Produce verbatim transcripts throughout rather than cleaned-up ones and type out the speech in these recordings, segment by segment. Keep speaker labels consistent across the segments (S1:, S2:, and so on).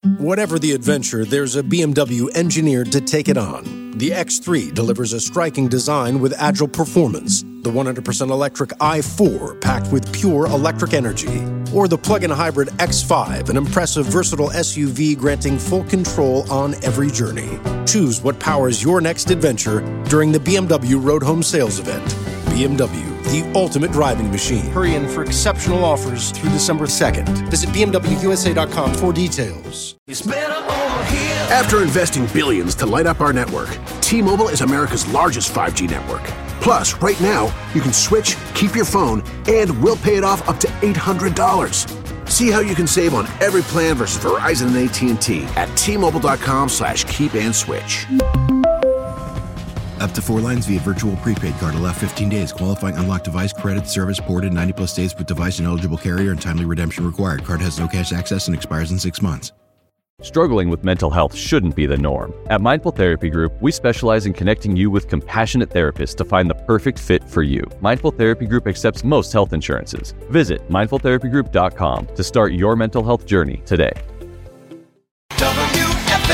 S1: Whatever the adventure, there's a B M W engineered to take it on. The X three delivers a striking design with agile performance. The one hundred percent electric i four, packed with pure electric energy. Or the plug-in hybrid X five, an impressive, versatile S U V granting full control on every journey. Choose what powers your next adventure during the B M W Road Home Sales Event. B M W, the ultimate driving machine. Hurry in for exceptional offers through December second. Visit B M W U S A dot com for details.
S2: It's better over here.
S3: After investing billions to light up our network, T-Mobile is America's largest five G network. Plus, right now, you can switch, keep your phone, and we'll pay it off up to eight hundred dollars. See how you can save on every plan versus Verizon and A T and T at T-Mobile.com slash keep and switch.
S4: Up to four lines via virtual prepaid card. Allow fifteen days. Qualifying unlocked device credit service ported ninety plus days with device and eligible carrier and timely redemption required. Card has no cash access and expires in six months.
S5: Struggling with mental health shouldn't be the norm. At Mindful Therapy Group, we specialize in connecting you with compassionate therapists to find the perfect fit for you. Mindful Therapy Group accepts most health insurances. Visit mindful therapy group dot com to start your mental health journey today.
S2: W F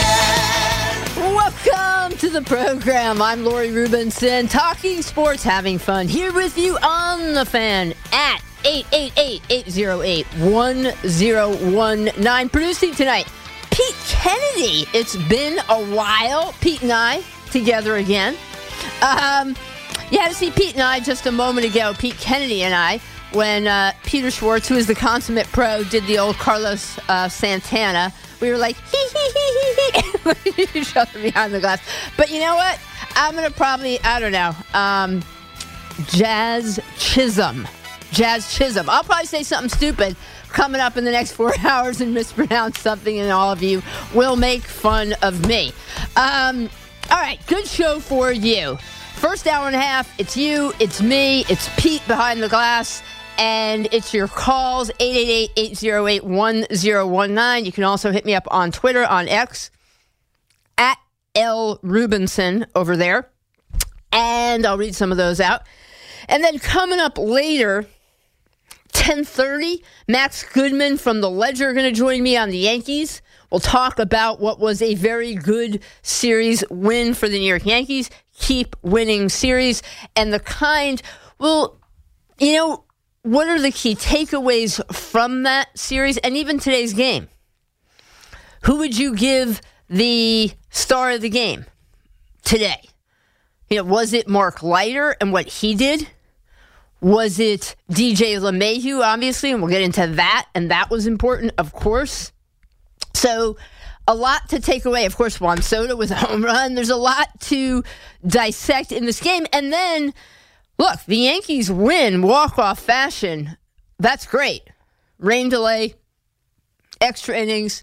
S2: A N.
S6: Welcome to the program. I'm Lori Rubinson, talking sports, having fun here with you on The Fan at eight eight eight, eight oh eight, one oh one nine. Producing tonight, Pete Kennedy. It's been a while. Pete and I together again. Um, you had to see Pete and I just a moment ago, Pete Kennedy and I, when uh, Peter Schwartz, who is the consummate pro, did the old Carlos uh, Santana. We were like, hee hee hee hee hee, each other behind the glass. But you know what? I'm going to probably, I don't know, um, Jazz Chisholm. Jazz Chisholm. I'll probably say something stupid coming up in the next four hours and mispronounce something, and all of you will make fun of me. Um, all right, good show for you. First hour and a half, it's you, it's me, it's Pete behind the glass, and it's your calls, eight eight eight, eight oh eight, one oh one nine. You can also hit me up on Twitter, on X, at L Rubinson over there, and I'll read some of those out. And then coming up later, ten thirty, Max Goodman from The Ledger are going to join me on the Yankees. We'll talk about what was a very good series win for the New York Yankees. Keep winning series. And the kind, well, you know, what are the key takeaways from that series and even today's game? Who would you give the star of the game today? You know, was it Mark Leiter and what he did? Was it D J LeMahieu, obviously, and we'll get into that, and that was important, of course. So a lot to take away. Of course, Juan Soto with a home run. There's a lot to dissect in this game. And then, look, the Yankees win walk-off fashion. That's great. Rain delay, extra innings.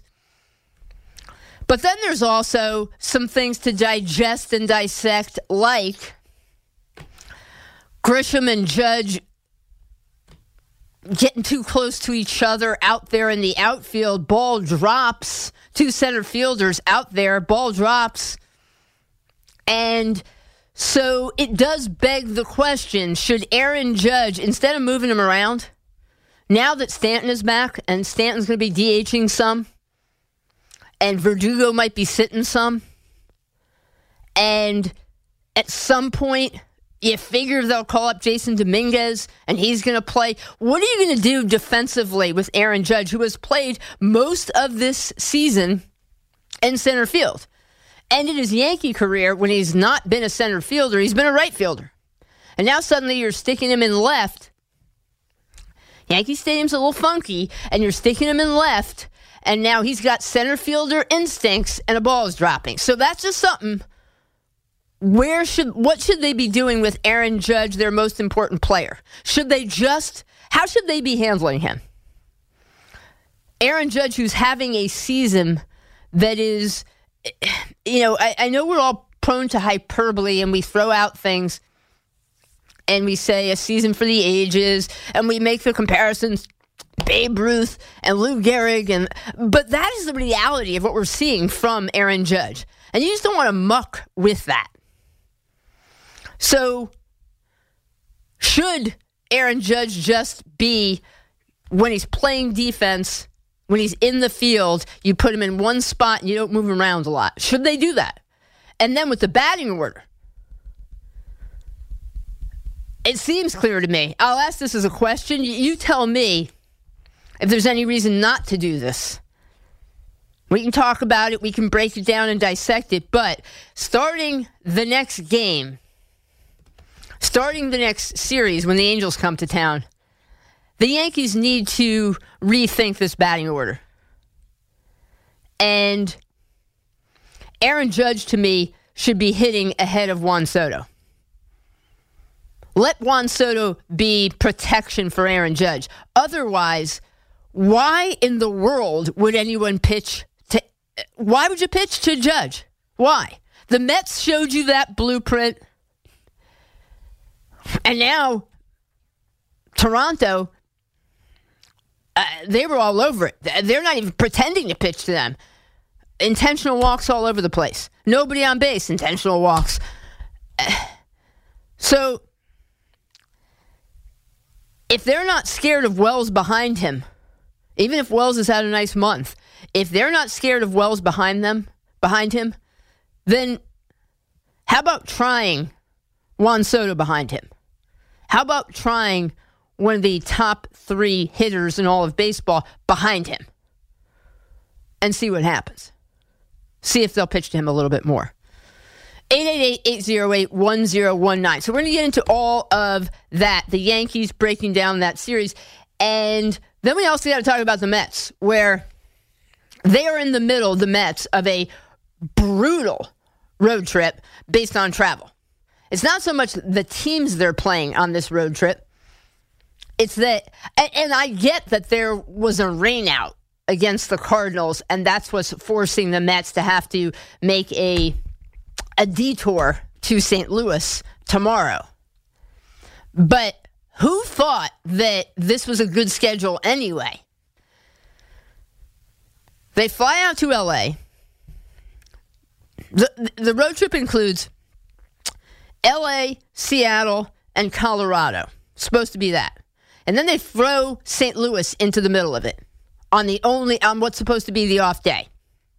S6: But then there's also some things to digest and dissect, like Grisham and Judge getting too close to each other out there in the outfield. Ball drops. Two center fielders out there. Ball drops. And so it does beg the question, should Aaron Judge, instead of moving him around, now that Stanton is back and Stanton's going to be DHing some, and Verdugo might be sitting some, and at some point you figure they'll call up Jason Dominguez and he's going to play. What are you going to do defensively with Aaron Judge, who has played most of this season in center field? Ended his Yankee career when he's not been a center fielder. He's been a right fielder. And now suddenly you're sticking him in left. Yankee Stadium's a little funky, and you're sticking him in left, and now he's got center fielder instincts, and a ball is dropping. So that's just something. Where should what should they be doing with Aaron Judge, their most important player? Should they just, how should they be handling him? Aaron Judge, who's having a season that is, you know, I, I know we're all prone to hyperbole and we throw out things and we say a season for the ages and we make the comparisons, Babe Ruth and Lou Gehrig, and but that is the reality of what we're seeing from Aaron Judge. And you just don't want to muck with that. So, should Aaron Judge just be, when he's playing defense, when he's in the field, you put him in one spot and you don't move him around a lot. Should they do that? And then with the batting order, it seems clear to me. I'll ask this as a question. You tell me if there's any reason not to do this. We can talk about it. We can break it down and dissect it. But starting the next game, starting the next series when the Angels come to town, the Yankees need to rethink this batting order. And Aaron Judge, to me, should be hitting ahead of Juan Soto. Let Juan Soto be protection for Aaron Judge. Otherwise, why in the world would anyone pitch to... Why would you pitch to Judge? Why? The Mets showed you that blueprint. And now, Toronto, uh, they were all over it. They're not even pretending to pitch to them. Intentional walks all over the place. Nobody on base, intentional walks. So, if they're not scared of Wells behind him, even if Wells has had a nice month, if they're not scared of Wells behind them, behind him, then how about trying Juan Soto behind him? How about trying one of the top three hitters in all of baseball behind him and see what happens? See if they'll pitch to him a little bit more. eight eight eight, eight oh eight, one oh one nine. So we're going to get into all of that. The Yankees breaking down that series. And then we also got to talk about the Mets, where they are in the middle, the Mets, of a brutal road trip based on travel. It's not so much the teams they're playing on this road trip. It's that, and, and I get that there was a rain out against the Cardinals, and that's what's forcing the Mets to have to make a a detour to Saint Louis tomorrow. But who thought that this was a good schedule anyway? They fly out to L A. The, the road trip includes L A, Seattle, and Colorado. It's supposed to be that. And then they throw Saint Louis into the middle of it on the only on what's supposed to be the off day.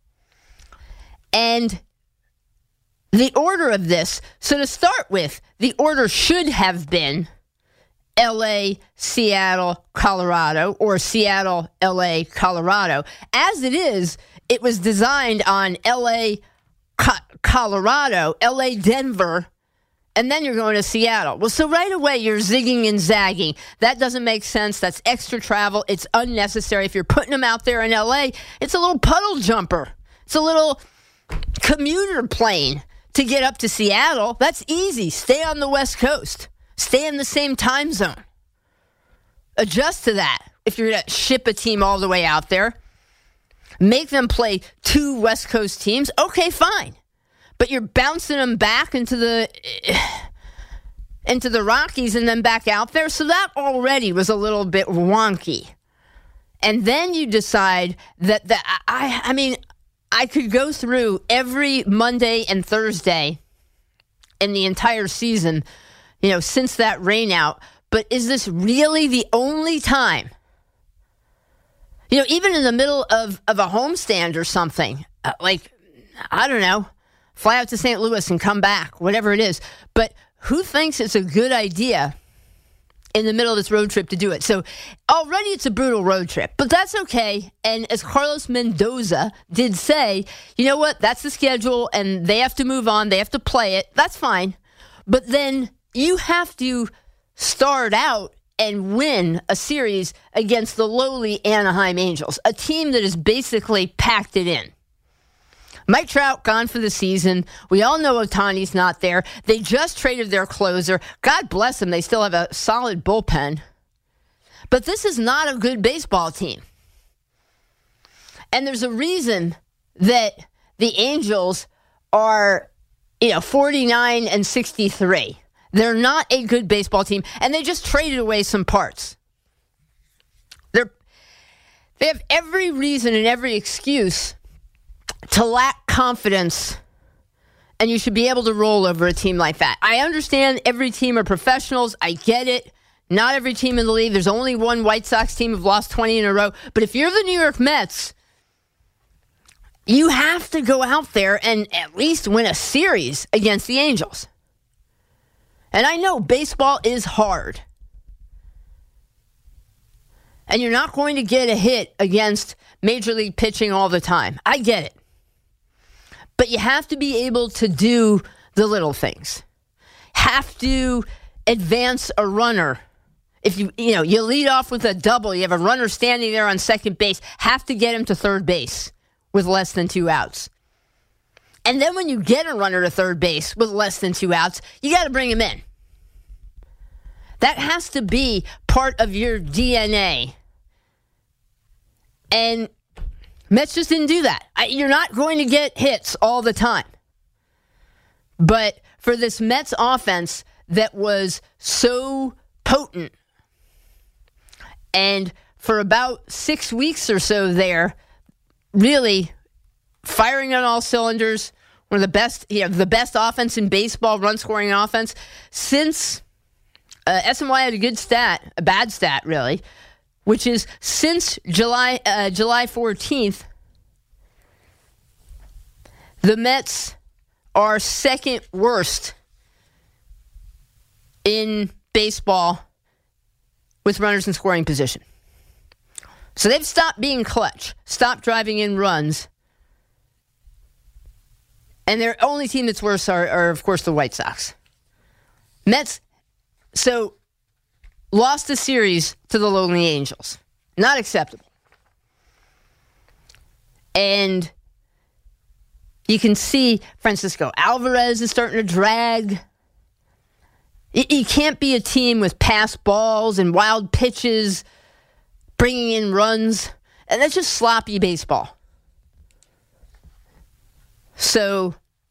S6: And the order of this, so to start with, the order should have been L A, Seattle, Colorado, or Seattle, L A, Colorado. As it is, it was designed on L A, Co- Colorado, L A, Denver, and then you're going to Seattle. Well, so right away, you're zigging and zagging. That doesn't make sense. That's extra travel. It's unnecessary. If you're putting them out there in L A, it's a little puddle jumper. It's a little commuter plane to get up to Seattle. That's easy. Stay on the West Coast. Stay in the same time zone. Adjust to that if you're going to ship a team all the way out there. Make them play two West Coast teams. Okay, fine. But you're bouncing them back into the into the Rockies and then back out there. So that already was a little bit wonky. And then you decide that the, I I mean, I could go through every Monday and Thursday in the entire season, you know, since that rain out. But is this really the only time? You know, even in the middle of, of a homestand or something, uh, like, I don't know, fly out to Saint Louis and come back, whatever it is. But who thinks it's a good idea in the middle of this road trip to do it? So already it's a brutal road trip, but that's okay. And as Carlos Mendoza did say, you know what? That's the schedule, and they have to move on. They have to play it. That's fine. But then you have to start out and win a series against the lowly Anaheim Angels, a team that has basically packed it in. Mike Trout gone for the season. We all know Ohtani's not there. They just traded their closer. God bless them. They still have a solid bullpen. But this is not a good baseball team. And there's a reason that the Angels are, you know, forty-nine and sixty-three. They're not a good baseball team, and they just traded away some parts. They're, they have every reason and every excuse to lack confidence, and you should be able to roll over a team like that. I understand every team are professionals. I get it. Not every team in the league. There's only one White Sox team who've lost twenty in a row. But if you're the New York Mets, you have to go out there and at least win a series against the Angels. And I know baseball is hard. And you're not going to get a hit against Major League pitching all the time. I get it. But you have to be able to do the little things. Have to advance a runner. If you you know you lead off with a double, you have a runner standing there on second base, have to get him to third base with less than two outs. And then when you get a runner to third base with less than two outs, you got to bring him in. That has to be part of your D N A. And Mets just didn't do that. I, you're not going to get hits all the time. But for this Mets offense that was so potent, and for about six weeks or so there, really firing on all cylinders, one of the best, you know, the best offense in baseball, run-scoring offense, since uh, S N Y had a good stat, a bad stat, really, which is since July uh, July fourteenth, the Mets are second worst in baseball with runners in scoring position. So they've stopped being clutch, stopped driving in runs. And their only team that's worse are, are, of course, the White Sox. Mets, so, lost the series to the Lonely Angels. Not acceptable. And you can see Francisco Alvarez is starting to drag. You can't be a team with pass balls and wild pitches, bringing in runs. And that's just sloppy baseball. So,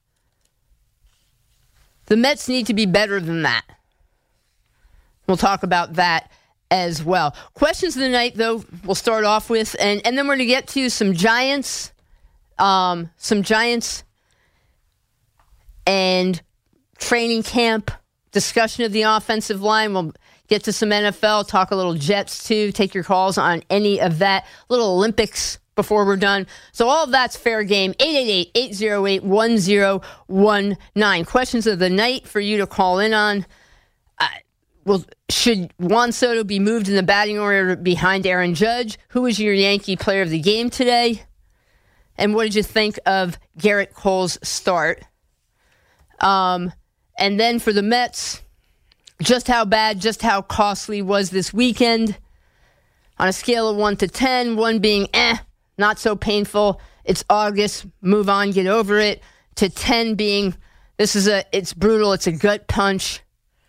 S6: the Mets need to be better than that. We'll talk about that as well. Questions of the night, though, we'll start off with. And, and then we're going to get to some Giants. Um, some Giants and training camp. Discussion of the offensive line. We'll get to some N F L, talk a little Jets too, take your calls on any of that. Little Olympics before we're done. So all of that's fair game. eight eight eight, eight oh eight, one oh one nine. Questions of the night for you to call in on. Uh, well, should Juan Soto be moved in the batting order behind Aaron Judge? Who was your Yankee player of the game today? And what did you think of Garrett Cole's start? Um... And then for the Mets, just how bad, just how costly was this weekend? On a scale of one to ten, one being eh, not so painful. It's August, move on, get over it. To ten being, this is a, it's brutal, it's a gut punch.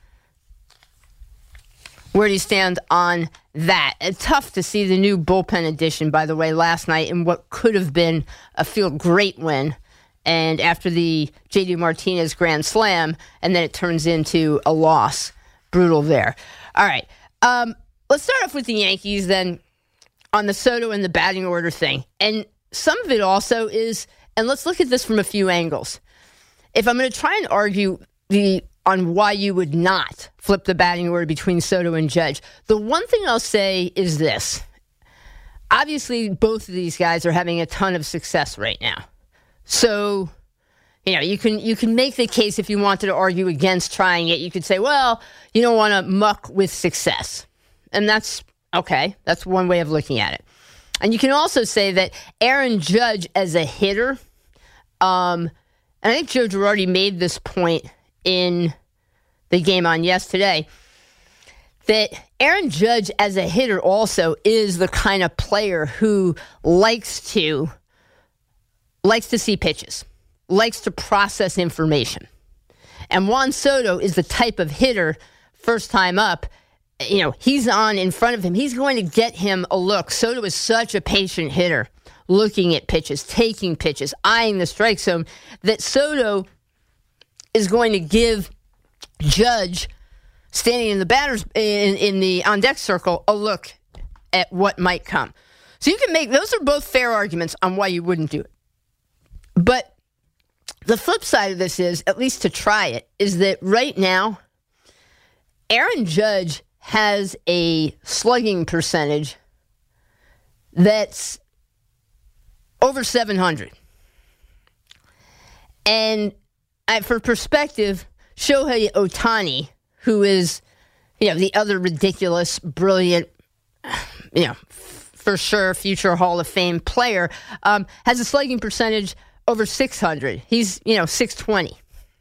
S6: Where do you stand on that? It's tough to see the new bullpen addition, by the way, last night in what could have been a feel-great win. And after the J D Martinez grand slam, and then it turns into a loss. Brutal there. All right. Um, let's start off with the Yankees then on the Soto and the batting order thing. And some of it also is, and let's look at this from a few angles. If I'm going to try and argue the on why you would not flip the batting order between Soto and Judge, the one thing I'll say is this. Obviously, both of these guys are having a ton of success right now. So, you know, you can you can make the case if you wanted to argue against trying it. You could say, well, you don't want to muck with success. And that's okay. That's one way of looking at it. And you can also say that Aaron Judge as a hitter, um, and I think Joe Girardi made this point in the game on yesterday, that Aaron Judge as a hitter also is the kind of player who likes to likes to see pitches, likes to process information. And Juan Soto is the type of hitter, first time up, you know, he's on in front of him. He's going to get him a look. Soto is such a patient hitter, looking at pitches, taking pitches, eyeing the strike zone, that Soto is going to give Judge, standing in the batter's, in, in the on-deck circle, a look at what might come. So you can make, those are both fair arguments on why you wouldn't do it. But the flip side of this is, at least to try it, is that right now, Aaron Judge has a slugging percentage that's over seven hundred. And I, for perspective, Shohei Ohtani, who is, you know, the other ridiculous, brilliant, you know, f- for sure future Hall of Fame player, um, has a slugging percentage over six hundred. He's, you know, six twenty.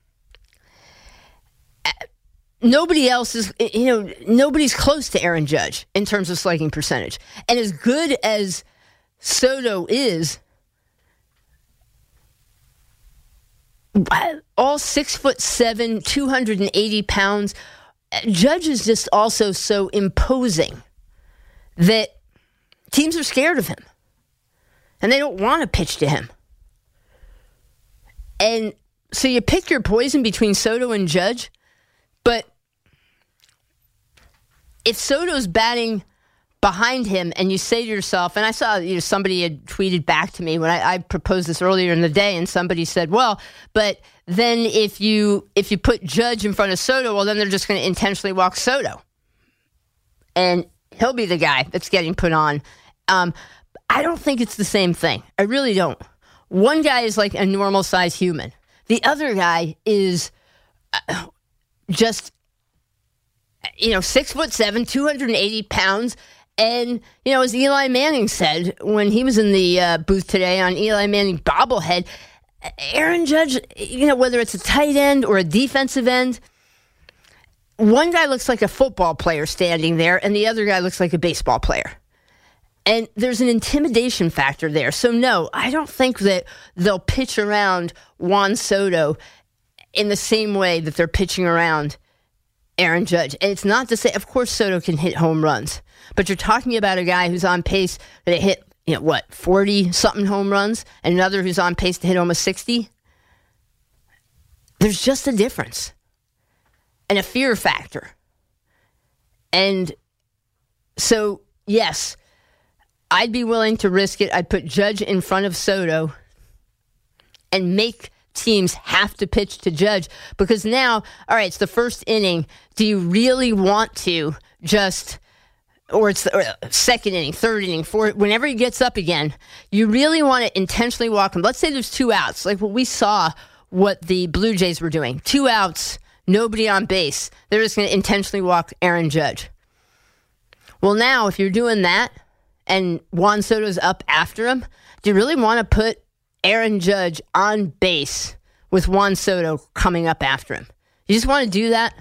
S6: Nobody else is, you know, nobody's close to Aaron Judge in terms of slugging percentage. And as good as Soto is, all six foot seven, two hundred eighty pounds, Judge is just also so imposing that teams are scared of him. And they don't want to pitch to him. And so you pick your poison between Soto and Judge. But if Soto's batting behind him and you say to yourself, and I saw, you know, somebody had tweeted back to me when I, I proposed this earlier in the day, and somebody said, well, but then if you if you put Judge in front of Soto, well, then they're just going to intentionally walk Soto. And he'll be the guy that's getting put on. Um, I don't think it's the same thing. I really don't. One guy is like a normal-sized human. The other guy is... Uh, just, you know, six foot seven, two hundred eighty pounds. And, you know, as Eli Manning said when he was in the uh, booth today on Eli Manning bobblehead, Aaron Judge, you know, whether it's a tight end or a defensive end, one guy looks like a football player standing there and the other guy looks like a baseball player. And there's an intimidation factor there. So, no, I don't think that they'll pitch around Juan Soto in the same way that they're pitching around Aaron Judge. And it's not to say, of course, Soto can hit home runs, but you're talking about a guy who's on pace to hit, you know, what, forty-something home runs, and another who's on pace to hit almost sixty. There's just a difference and a fear factor. And so, yes, I'd be willing to risk it. I'd put Judge in front of Soto and make teams have to pitch to Judge, because now, all right, it's the first inning. Do you really want to just, or it's the or second inning, third inning, fourth, whenever he gets up again, you really want to intentionally walk him? Let's say there's two outs, like what we saw what the Blue Jays were doing. Two outs, nobody on base. They're just going to intentionally walk Aaron Judge. Well, now, if you're doing that and Juan Soto's up after him, do you really want to put Aaron Judge on base with Juan Soto coming up after him? You just want to do that?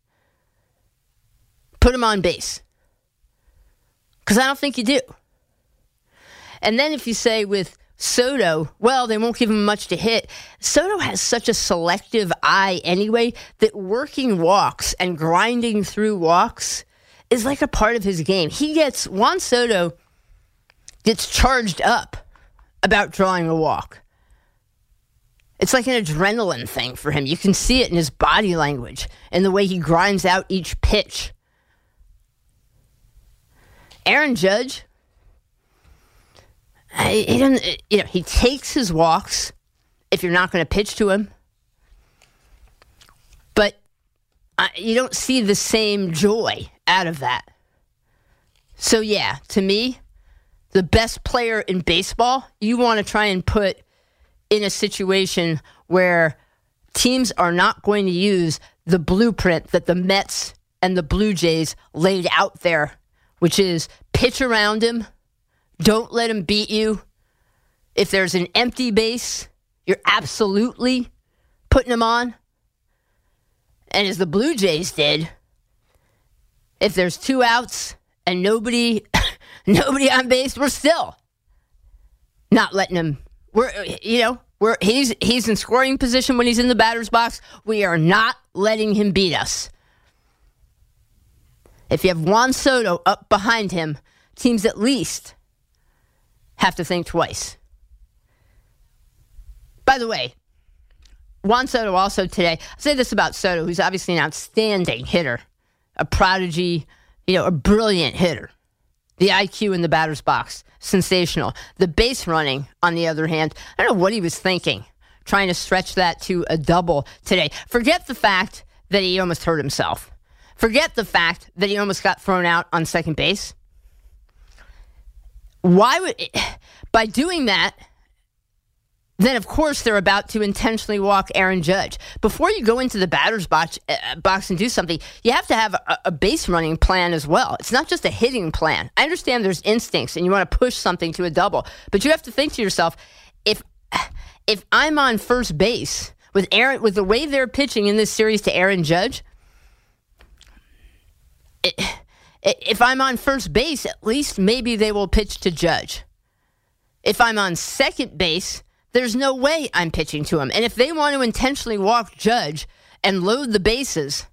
S6: Put him on base. Because I don't think you do. And then if you say with Soto, well, they won't give him much to hit. Soto has such a selective eye anyway that working walks and grinding through walks is like a part of his game. He gets, Juan Soto gets charged up about drawing a walk. It's like an adrenaline thing for him. You can see it in his body language and the way he grinds out each pitch. Aaron Judge, he doesn't, you know, he takes his walks if you're not going to pitch to him, but uh, you don't see the same joy out of that. So yeah, to me, the best player in baseball, you want to try and put in a situation where teams are not going to use the blueprint that the Mets and the Blue Jays laid out there, which is pitch around him, don't let him beat you. If there's an empty base, you're absolutely putting him on. And as the Blue Jays did, if there's two outs and nobody... Nobody on base, we're still not letting him. We're, you know, we're he's he's in scoring position when he's in the batter's box. We are not letting him beat us. If you have Juan Soto up behind him, teams at least have to think twice. By the way, Juan Soto also today, I'll say this about Soto, who's obviously an outstanding hitter, a prodigy, you know, a brilliant hitter. The I Q in the batter's box, sensational. The base running, on the other hand, I don't know what he was thinking, trying to stretch that to a double today. Forget the fact that he almost hurt himself. Forget the fact that he almost got thrown out on second base. Why would, by doing that, then of course they're about to intentionally walk Aaron Judge. Before you go into the batter's box, uh, box and do something, you have to have a, a base running plan as well. It's not just a hitting plan. I understand there's instincts and you want to push something to a double, but you have to think to yourself, if if I'm on first base with Aaron, with the way they're pitching in this series to Aaron Judge, it, if I'm on first base, at least maybe they will pitch to Judge. If I'm on second base, there's no way I'm pitching to him. And if they want to intentionally walk Judge and load the bases,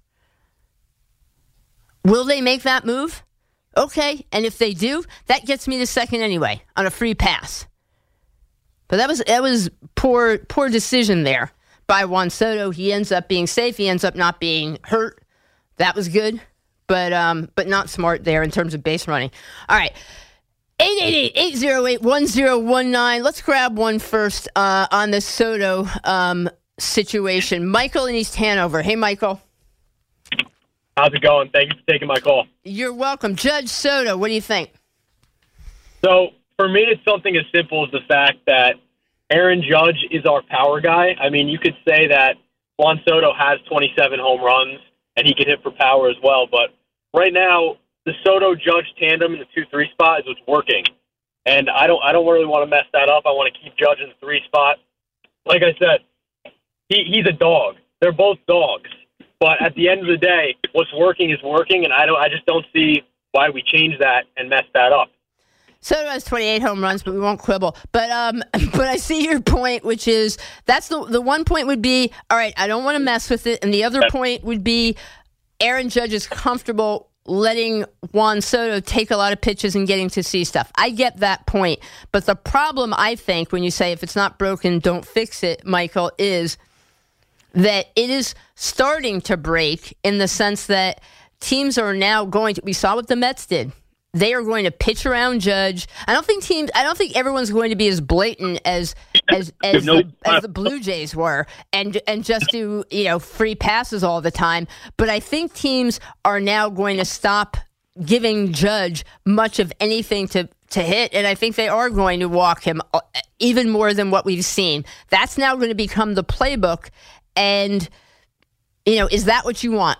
S6: will they make that move? Okay, and if they do, that gets me to second anyway on a free pass. But that was that was poor poor decision there by Juan Soto. He ends up being safe. He ends up not being hurt. That was good. But um, but not smart there in terms of base running. All right, eight eight eight, eight oh eight, one oh one nine. Let's grab one first uh, on the Soto um, situation. Michael in East Hanover. Hey, Michael.
S7: How's it going? Thank you for taking my call.
S6: You're welcome. Judge Soto, what do you think?
S7: So, for me, it's something as simple as the fact that Aaron Judge is our power guy. I mean, you could say that Juan Soto has twenty-seven home runs, and he can hit for power as well. But right now, the Soto-Judge tandem in the two three spot is what's working. And I don't I don't really want to mess that up. I want to keep Judge in the three spot. Like I said, he, he's a dog. They're both dogs. But at the end of the day, what's working is working, and I don't I just don't see why we change that and mess that up.
S6: Soto has twenty-eight home runs, but we won't quibble. But um, but I see your point, which is that's the the one point would be, all right, I don't want to mess with it, and the other point would be Aaron Judge is comfortable letting Juan Soto take a lot of pitches and getting to see stuff. I get that point, but the problem I think when you say if it's not broken, don't fix it, Michael, is that it is starting to break in the sense that teams are now going to. We saw what the Mets did. They are going to pitch around Judge. I don't think teams. I don't think everyone's going to be as blatant as as as, the, as the Blue Jays were, and and just do you know free passes all the time. But I think teams are now going to stop giving Judge much of anything to to hit, and I think they are going to walk him even more than what we've seen. That's now going to become the playbook, and you know, is that what you want?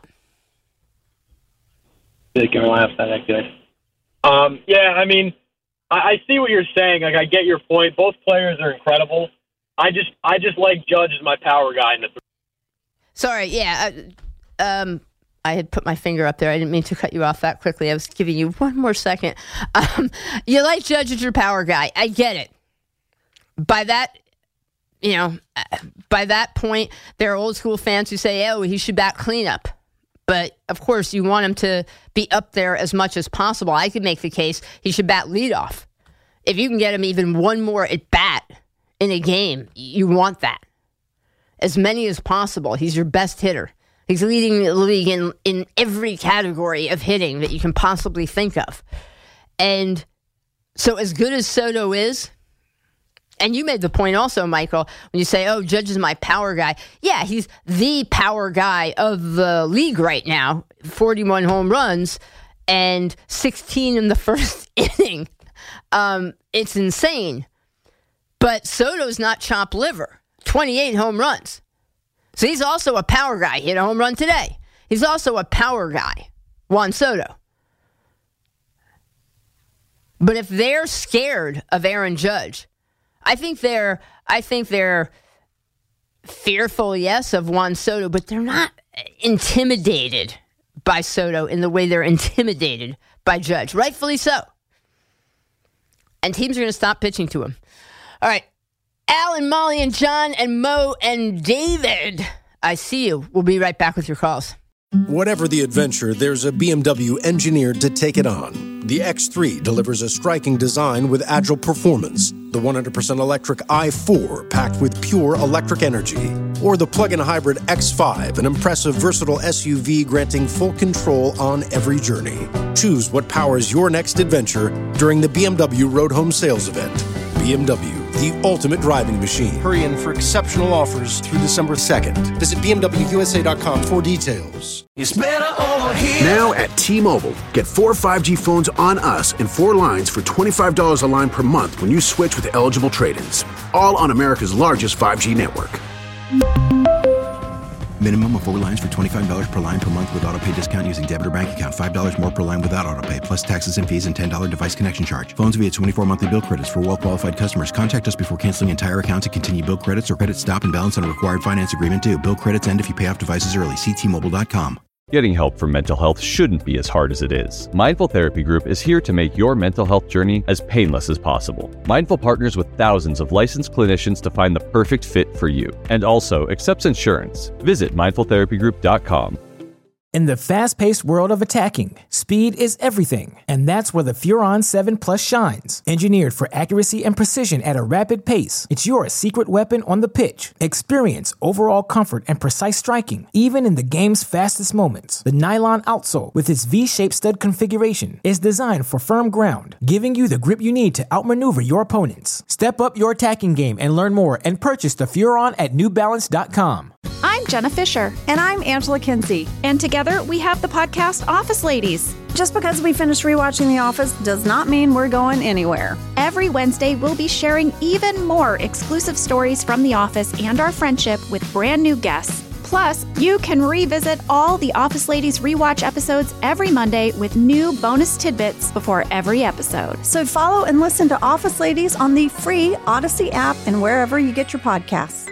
S7: They can laugh at that good. Um, yeah, I mean, I, I see what you're saying. Like, I get your point. Both players are incredible. I just, I just like Judge as my power guy in the. Th-
S6: Sorry, yeah. Uh, um, I had put my finger up there. I didn't mean to cut you off that quickly. I was giving you one more second. Um, you like Judge as your power guy. I get it. By that, you know, by that point, there are old school fans who say, "Oh, he should bat cleanup." But, of course, you want him to be up there as much as possible. I could make the case he should bat leadoff. If you can get him even one more at bat in a game, you want that. As many as possible. He's your best hitter. He's leading the league in, in every category of hitting that you can possibly think of. And so as good as Soto is, and you made the point also, Michael, when you say, oh, Judge is my power guy. Yeah, he's the power guy of the league right now. forty-one home runs and sixteen in the first inning. Um, it's insane. But Soto's not chopped liver. twenty-eight home runs. So he's also a power guy. He hit a home run today. He's also a power guy, Juan Soto. But if they're scared of Aaron Judge, I think they're I think they're fearful, yes, of Juan Soto, but they're not intimidated by Soto in the way they're intimidated by Judge. Rightfully so. And teams are going to stop pitching to him. All right. Al and Molly and John and Mo and David, I see you. We'll be right back with your calls.
S1: Whatever the adventure, there's a B M W engineered to take it on. The X three delivers a striking design with agile performance. The one hundred percent electric i four packed with pure electric energy. Or the plug-in hybrid X five, an impressive versatile S U V granting full control on every journey. Choose what powers your next adventure during the B M W Road Home Sales Event. B M W, the ultimate driving machine. Hurry in for exceptional offers through December second. Visit B M W U S A dot com for details.
S2: It's better over here.
S3: Now at T-Mobile, get four five G phones on us and four lines for twenty-five dollars a line per month when you switch with eligible trade-ins. All on America's largest five G network.
S4: Minimum of four lines for twenty-five dollars per line per month with autopay discount using debit or bank account. five dollars more per line without autopay, plus taxes and fees and ten dollars device connection charge. Phones via twenty-four monthly bill credits for well-qualified customers. Contact us before canceling entire account to continue bill credits or credit stop and balance on a required finance agreement due. Bill credits end if you pay off devices early. See T Mobile dot com.
S5: Getting help for mental health shouldn't be as hard as it is. Mindful Therapy Group is here to make your mental health journey as painless as possible. Mindful partners with thousands of licensed clinicians to find the perfect fit for you, and also accepts insurance. Visit mindful therapy group dot com.
S8: In the fast-paced world of attacking, speed is everything, and that's where the Furon seven Plus shines. Engineered for accuracy and precision at a rapid pace, it's your secret weapon on the pitch. Experience overall comfort and precise striking, even in the game's fastest moments. The nylon outsole, with its V-shaped stud configuration, is designed for firm ground, giving you the grip you need to outmaneuver your opponents. Step up your attacking game and learn more and purchase the Furon at new balance dot com.
S9: I'm Jenna Fisher.
S10: And I'm Angela Kinsey.
S9: And together we have the podcast Office Ladies.
S10: Just because we finished rewatching The Office does not mean we're going anywhere.
S9: Every Wednesday, we'll be sharing even more exclusive stories from The Office and our friendship with brand new guests. Plus, you can revisit all the Office Ladies rewatch episodes every Monday with new bonus tidbits before every episode.
S10: So follow and listen to Office Ladies on the free Odyssey app and wherever you get your podcasts.